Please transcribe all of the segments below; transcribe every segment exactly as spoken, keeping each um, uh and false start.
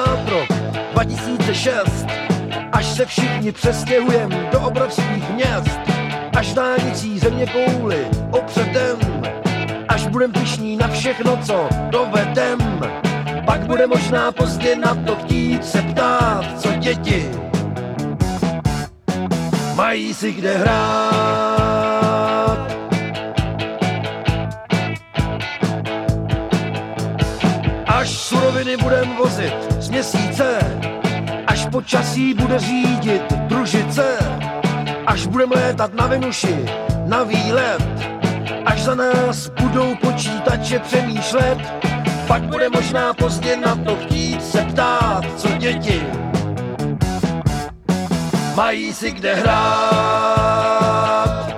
padesát rok dva tisíce šest, až se všichni přestěhujem do obrovských měst, až dálnicí země kouli opředem, až budem pyšní na všechno, co dovedem. Pak bude možná pozdě na to chtít se ptát, co děti mají si kde hrát. Až suroviny budem vozit z měsíce, až počasí bude řídit družice, až budem létat na Venuši na výlet, až za nás budou počítače přemýšlet, pak bude možná pozdě na to chtít se ptát, co děti mají si kde hrát.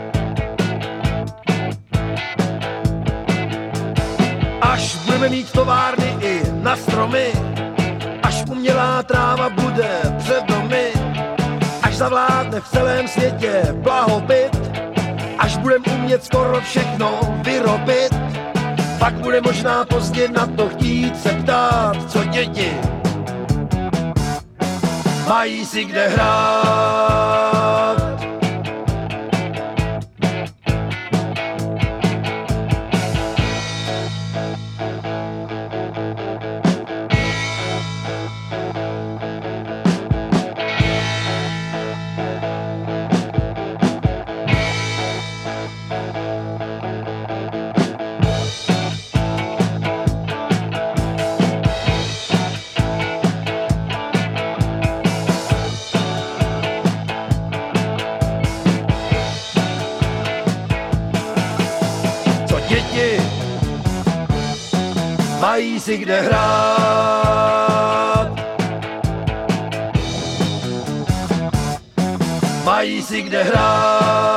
Až budeme mít továrny i na stromy, až umělá tráva bude před domy, až zavládne v celém světě blahobyt, až budem umět skoro všechno vyrobit, pak bude možná pozdě na to chtít se ptát, co děti mají si kde hrát. Mají si kde hrát, mají si kde hrát.